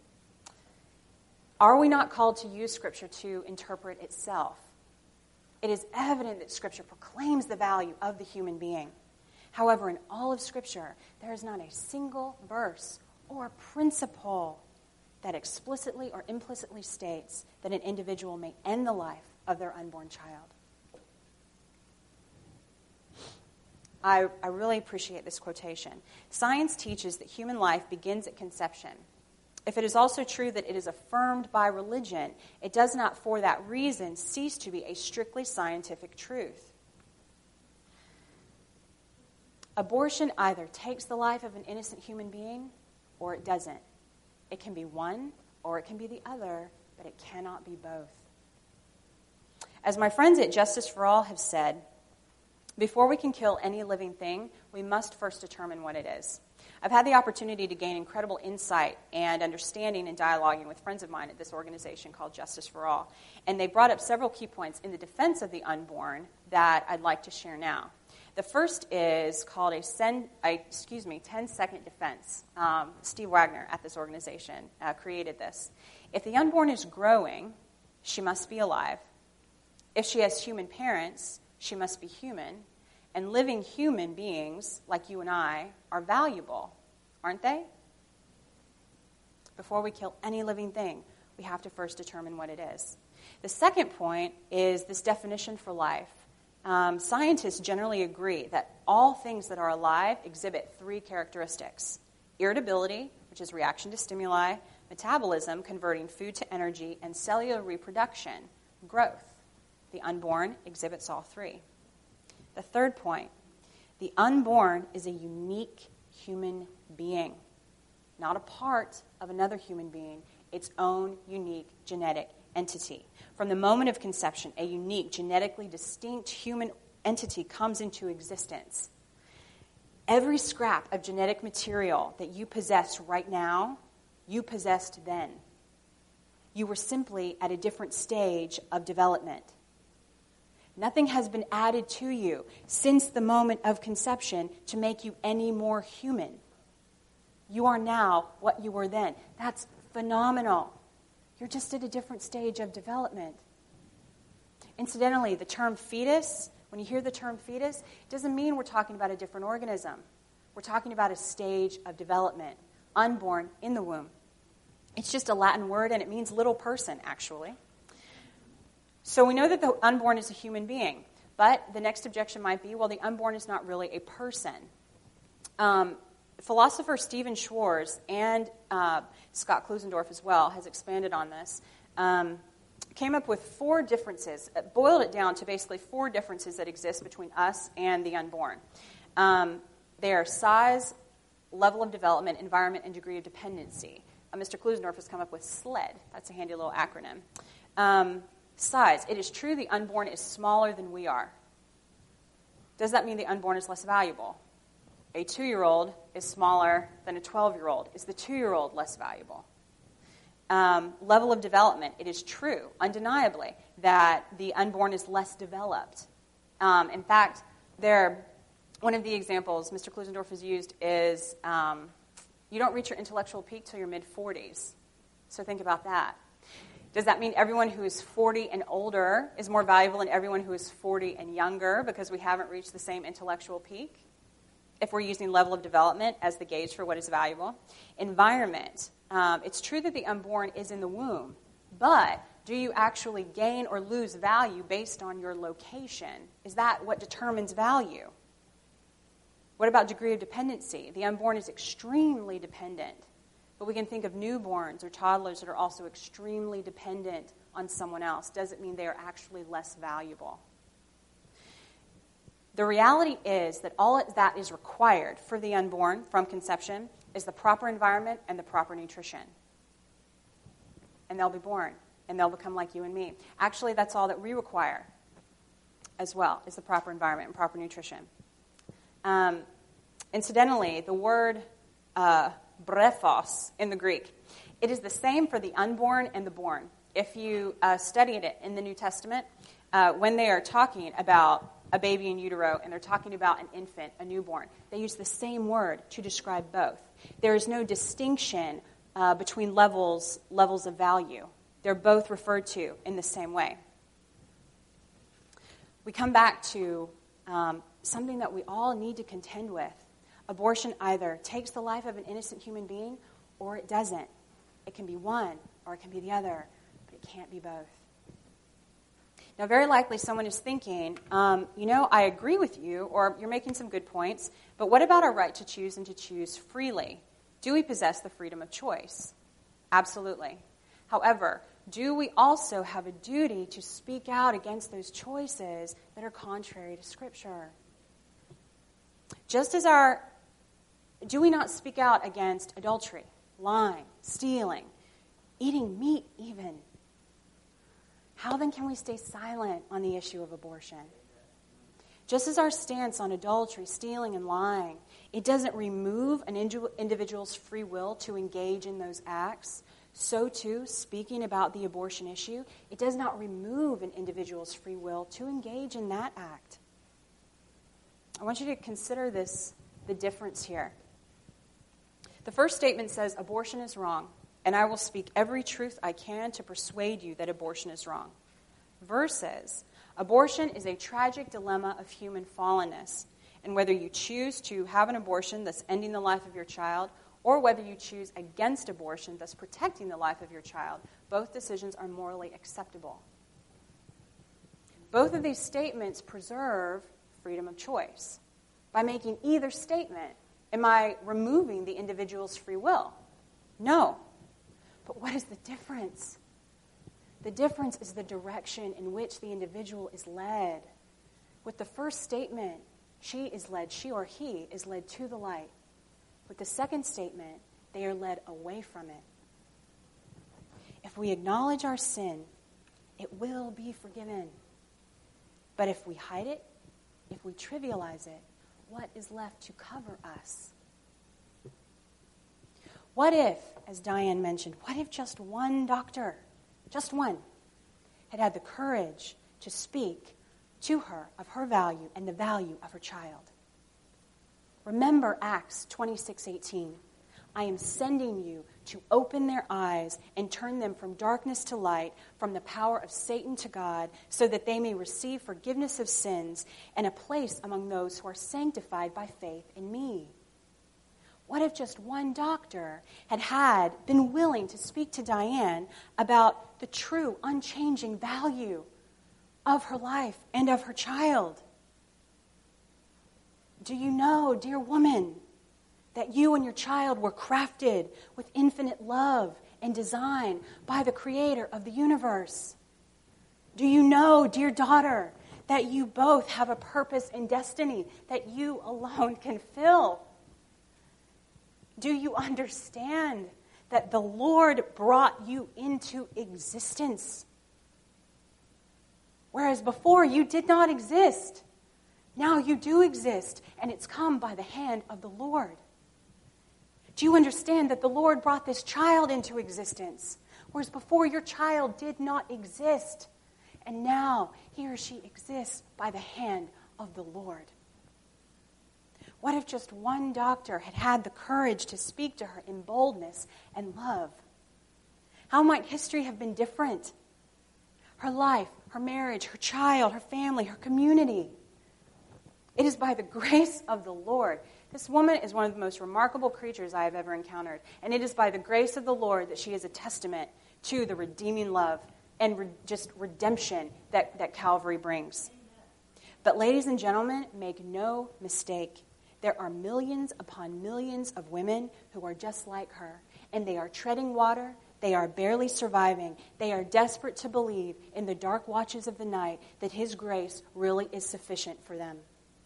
[SPEAKER 2] Are we not called to use Scripture to interpret itself? It is evident that Scripture proclaims the value of the human being. However, in all of Scripture, there is not a single verse or principle that explicitly or implicitly states that an individual may end the life of their unborn child. I, I really appreciate this quotation. Science teaches that human life begins at conception. If it is also true that it is affirmed by religion, it does not for that reason cease to be a strictly scientific truth. Abortion either takes the life of an innocent human being or it doesn't. It can be one or it can be the other, but it cannot be both. As my friends at Justice for All have said, before we can kill any living thing, we must first determine what it is. I've had the opportunity to gain incredible insight and understanding in dialoguing with friends of mine at this organization called Justice for All. And they brought up several key points in the defense of the unborn that I'd like to share now. The first is called a, sen- a excuse me, ten-second defense. Um, Steve Wagner at this organization uh, created this. If the unborn is growing, she must be alive. If she has human parents, she must be human. And living human beings, like you and I, are valuable, aren't they? Before we kill any living thing, we have to first determine what it is. The second point is this definition for life. Um, scientists generally agree that all things that are alive exhibit three characteristics. Irritability, which is reaction to stimuli, metabolism, converting food to energy, and cellular reproduction, growth. The unborn exhibits all three. The The third point, the unborn is a unique human being, not a part of another human being, its own unique genetic entity. From the moment of conception, a unique, genetically distinct human entity comes into existence. Every scrap of genetic material that you possess right now, you possessed then. You were simply at a different stage of development. Nothing has been added to you since the moment of conception to make you any more human. You are now what you were then. That's phenomenal. You're just at a different stage of development. Incidentally, the term fetus, when you hear the term fetus, it doesn't mean we're talking about a different organism. We're talking about a stage of development, unborn in the womb. It's just a Latin word, and it means little person, actually. So we know that the unborn is a human being, but the next objection might be, well, the unborn is not really a person. Um, philosopher Stephen Schwartz and uh, Scott Klusendorf as well has expanded on this, um, came up with four differences, uh, boiled it down to basically four differences that exist between us and the unborn. Um, they are size, level of development, environment, and degree of dependency. Uh, Mister Klusendorf has come up with SLED. That's a handy little acronym. Um, size. It is true the unborn is smaller than we are. Does that mean the unborn is less valuable? A two-year-old is smaller than a twelve-year-old. Is the two-year-old less valuable? Um, level of development. It is true, undeniably, that the unborn is less developed. Um, in fact, there, one of the examples Mister Klusendorf has used is um, you don't reach your intellectual peak till your mid-forties. So think about that. Does that mean everyone who is forty and older is more valuable than everyone who is forty and younger because we haven't reached the same intellectual peak? If we're using level of development as the gauge for what is valuable. Environment. Um, it's true that the unborn is in the womb, but do you actually gain or lose value based on your location? Is that what determines value? What about degree of dependency? The unborn is extremely dependent, but we can think of newborns or toddlers that are also extremely dependent on someone else. Does it mean they are actually less valuable? The reality is that all that is required for the unborn from conception is the proper environment and the proper nutrition. And they'll be born, and they'll become like you and me. Actually, that's all that we require as well, is the proper environment and proper nutrition. Um, incidentally, the word uh, brephos in the Greek, it is the same for the unborn and the born. If you uh, studied it in the New Testament, uh, when they are talking about a baby in utero, and they're talking about an infant, a newborn, they use the same word to describe both. There is no distinction uh, between levels, levels of value. They're both referred to in the same way. We come back to um, something that we all need to contend with. Abortion either takes the life of an innocent human being or it doesn't. It can be one or it can be the other, but it can't be both. Now, very likely someone is thinking, um, you know, I agree with you, or you're making some good points, but what about our right to choose and to choose freely? Do we possess the freedom of choice? Absolutely. However, do we also have a duty to speak out against those choices that are contrary to Scripture? Just as our, do we not speak out against adultery, lying, stealing, eating meat even? How then can we stay silent on the issue of abortion? Just as our stance on adultery, stealing, and lying, it doesn't remove an individual's free will to engage in those acts, so too, speaking about the abortion issue, it does not remove an individual's free will to engage in that act. I want you to consider this, the difference here. The first statement says, abortion is wrong, and I will speak every truth I can to persuade you that abortion is wrong. Versus, abortion is a tragic dilemma of human fallenness, and whether you choose to have an abortion, thus ending the life of your child, or whether you choose against abortion, thus protecting the life of your child, both decisions are morally acceptable. Both of these statements preserve freedom of choice. By making either statement, am I removing the individual's free will? No. But what is the difference? The difference is the direction in which the individual is led. With the first statement, she is led, she or he is led to the light. With the second statement, they are led away from it. If we acknowledge our sin, it will be forgiven. But if we hide it, if we trivialize it, what is left to cover us? What if, as Diane mentioned, what if just one doctor, just one, had had the courage to speak to her of her value and the value of her child? Remember Acts twenty-six eighteen. I am sending you to open their eyes and turn them from darkness to light, from the power of Satan to God, so that they may receive forgiveness of sins and a place among those who are sanctified by faith in me. What if just one doctor had had been willing to speak to Diane about the true, unchanging value of her life and of her child? Do you know, dear woman, that you and your child were crafted with infinite love and design by the Creator of the universe? Do you know, dear daughter, that you both have a purpose and destiny that you alone can fill? Do you understand that the Lord brought you into existence? Whereas before you did not exist. Now you do exist, and it's come by the hand of the Lord. Do you understand that the Lord brought this child into existence, whereas before your child did not exist, and now he or she exists by the hand of the Lord? What if just one doctor had had the courage to speak to her in boldness and love? How might history have been different? Her life, her marriage, her child, her family, her community. It is by the grace of the Lord. This woman is one of the most remarkable creatures I have ever encountered. And it is by the grace of the Lord that she is a testament to the redeeming love and re- just redemption that, that Calvary brings. But ladies and gentlemen, make no mistake. There are millions upon millions of women who are just like her. And they are treading water. They are barely surviving. They are desperate to believe in the dark watches of the night that His grace really is sufficient for them.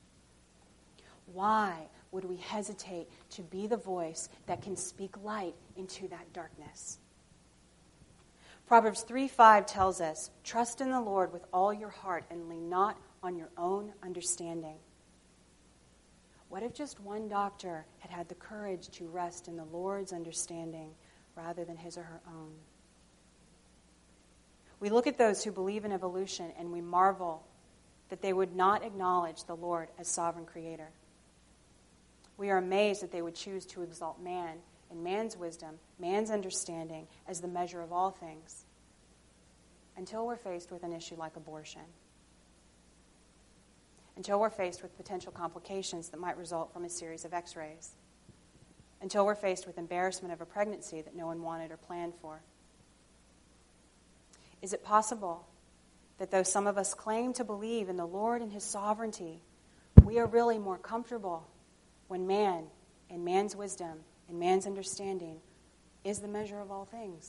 [SPEAKER 2] Why would we hesitate to be the voice that can speak light into that darkness? Proverbs three five tells us, trust in the Lord with all your heart and lean not on your own understanding. What if just one doctor had had the courage to rest in the Lord's understanding rather than his or her own? We look at those who believe in evolution and we marvel that they would not acknowledge the Lord as sovereign creator. We are amazed that they would choose to exalt man and man's wisdom, man's understanding as the measure of all things, until we're faced with an issue like abortion, until we're faced with potential complications that might result from a series of x-rays, until we're faced with embarrassment of a pregnancy that no one wanted or planned for. Is it possible that though some of us claim to believe in the Lord and His sovereignty, we are really more comfortable when man and man's wisdom and man's understanding is the measure of all things?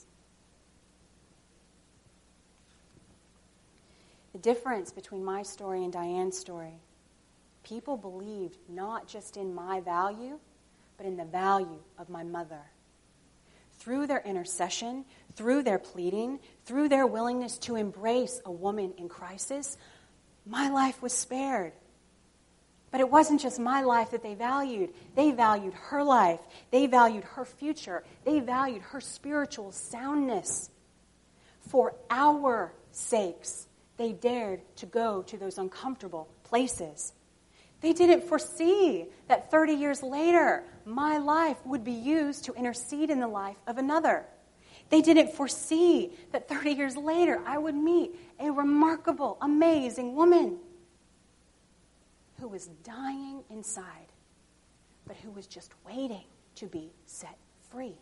[SPEAKER 2] The difference between my story and Diane's story, people believed not just in my value, but in the value of my mother. Through their intercession, through their pleading, through their willingness to embrace a woman in crisis, my life was spared. But it wasn't just my life that they valued. They valued her life. They valued her future. They valued her spiritual soundness. For our sakes, they dared to go to those uncomfortable places. They didn't foresee that thirty years later, my life would be used to intercede in the life of another. They didn't foresee that thirty years later, I would meet a remarkable, amazing woman who was dying inside, but who was just waiting to be set free.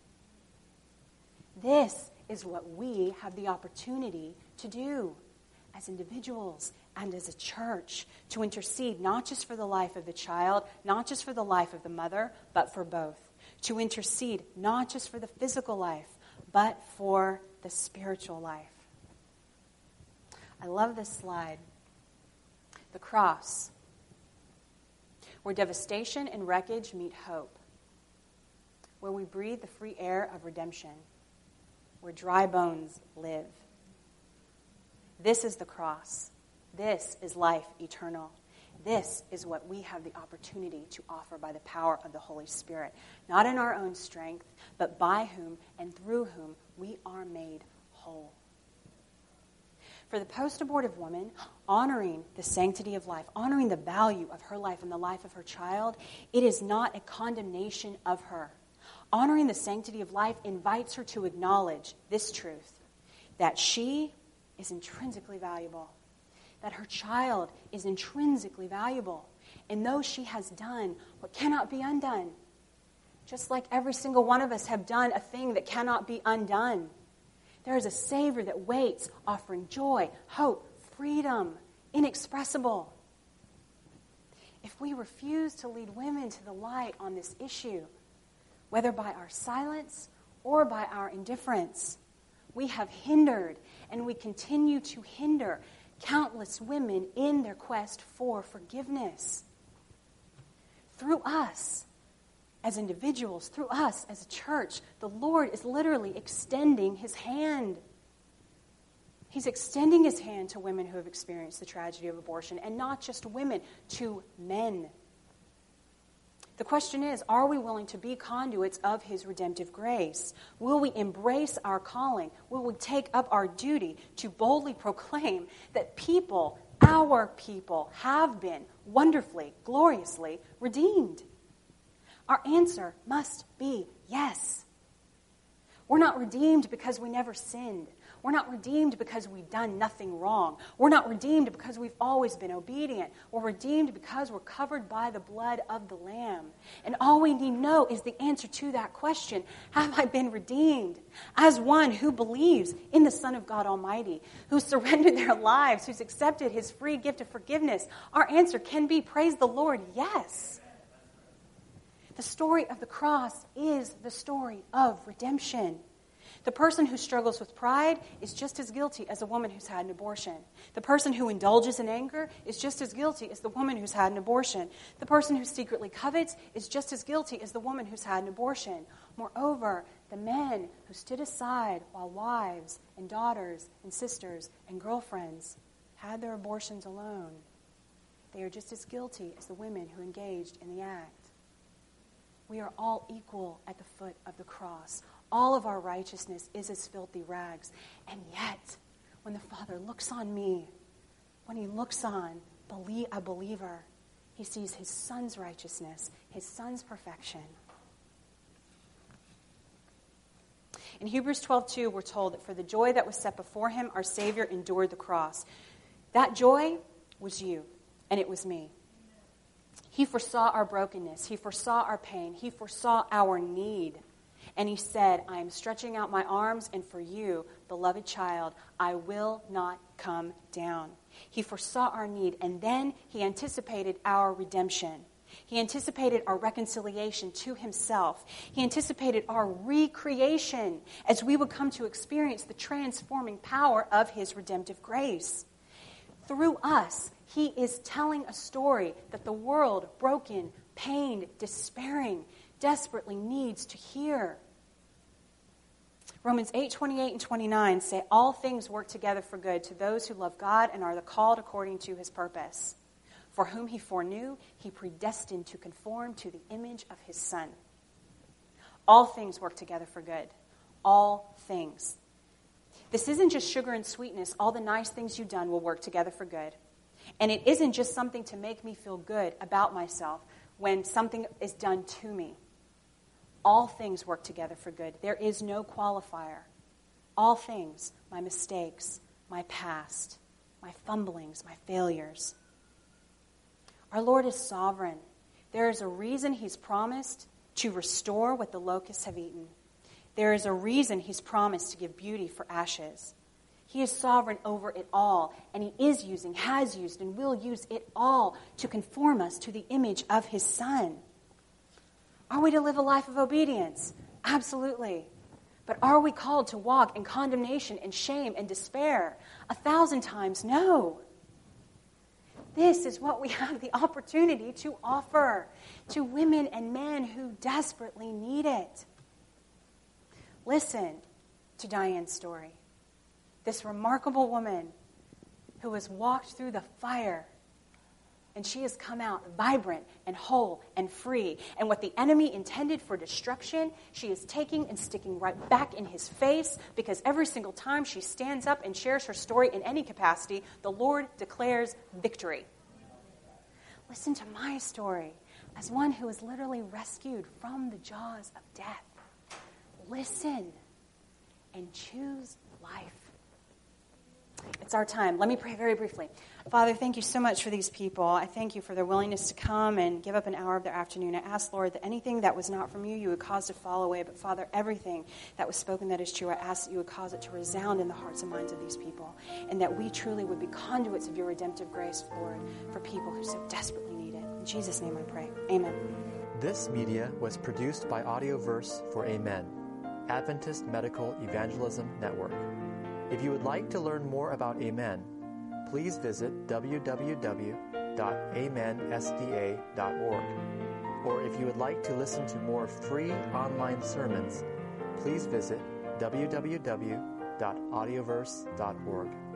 [SPEAKER 2] This is what we have the opportunity to do as individuals and as a church, to intercede not just for the life of the child, not just for the life of the mother, but for both. To intercede not just for the physical life, but for the spiritual life. I love this slide. the cross, where devastation and wreckage meet hope, where we breathe the free air of redemption, where dry bones live. This is the cross. This is life eternal. This is what we have the opportunity to offer by the power of the Holy Spirit, not in our own strength, but by whom and through whom we are made whole. For the post-abortive woman, honoring the sanctity of life, honoring the value of her life and the life of her child, it is not a condemnation of her. Honoring the sanctity of life invites her to acknowledge this truth, that she is intrinsically valuable, that her child is intrinsically valuable, and though she has done what cannot be undone, just like every single one of us have done a thing that cannot be undone, there is a Savior that waits, offering joy, hope, freedom, inexpressible. If we refuse to lead women to the light on this issue, whether by our silence or by our indifference, we have hindered and we continue to hinder countless women in their quest for forgiveness. Through us, as individuals, through us as a church, the Lord is literally extending his hand. He's extending his hand to women who have experienced the tragedy of abortion, and not just women, to men. The question is, are we willing to be conduits of his redemptive grace? Will we embrace our calling? Will we take up our duty to boldly proclaim that people, our people, have been wonderfully, gloriously redeemed? Our answer must be yes. We're not redeemed because we never sinned. We're not redeemed because we've done nothing wrong. We're not redeemed because we've always been obedient. We're redeemed because we're covered by the blood of the Lamb. And all we need to know is the answer to that question. Have I been redeemed? As one who believes in the Son of God Almighty, who surrendered their lives, who's accepted his free gift of forgiveness, our answer can be, praise the Lord, yes. The story of the cross is the story of redemption. The person who struggles with pride is just as guilty as a woman who's had an abortion. The person who indulges in anger is just as guilty as the woman who's had an abortion. The person who secretly covets is just as guilty as the woman who's had an abortion. Moreover, the men who stood aside while wives and daughters and sisters and girlfriends had their abortions alone, they are just as guilty as the women who engaged in the act. We are all equal at the foot of the cross. All of our righteousness is as filthy rags. And yet, when the Father looks on me, when he looks on a believer, he sees his Son's righteousness, his Son's perfection. In Hebrews twelve two, we're told that for the joy that was set before him, our Savior endured the cross. That joy was you, and it was me. He foresaw our brokenness. He foresaw our pain. He foresaw our need. And he said, I am stretching out my arms, and for you, beloved child, I will not come down. He foresaw our need, and then he anticipated our redemption. He anticipated our reconciliation to himself. He anticipated our recreation as we would come to experience the transforming power of his redemptive grace. Through us, he is telling a story that the world, broken, pained, despairing, desperately needs to hear. Romans eight twenty-eight and twenty-nine say, all things work together for good to those who love God and are the called according to his purpose. For whom he foreknew, he predestined to conform to the image of his Son. All things work together for good. All things. This isn't just sugar and sweetness. All the nice things you've done will work together for good. And it isn't just something to make me feel good about myself when something is done to me. All things work together for good. There is no qualifier. All things, my mistakes, my past, my fumblings, my failures. Our Lord is sovereign. There is a reason he's promised to restore what the locusts have eaten. There is a reason he's promised to give beauty for ashes. He is sovereign over it all, and he is using, has used, and will use it all to conform us to the image of his Son. Are we to live a life of obedience? Absolutely. But are we called to walk in condemnation and shame and despair? A thousand times no. This is what we have the opportunity to offer to women and men who desperately need it. Listen to Diane's story. This remarkable woman who has walked through the fire, and she has come out vibrant and whole and free. And what the enemy intended for destruction, she is taking and sticking right back in his face, because every single time she stands up and shares her story in any capacity, the Lord declares victory. Listen to my story as one who was literally rescued from the jaws of death. Listen and choose life. It's our time. Let me pray very briefly. Father, thank you so much for these people. I thank you for their willingness to come and give up an hour of their afternoon. I ask, Lord, that anything that was not from you, you would cause to fall away. But, Father, everything that was spoken that is true, I ask that you would cause it to resound in the hearts and minds of these people, and that we truly would be conduits of your redemptive grace, Lord, for people who so desperately need it. In Jesus' name I pray. Amen.
[SPEAKER 3] This media was produced by Audioverse for Amen, Adventist Medical Evangelism Network. If you would like to learn more about Amen, please visit w w w dot amen s d a dot org. Or if you would like to listen to more free online sermons, please visit w w w dot audioverse dot org.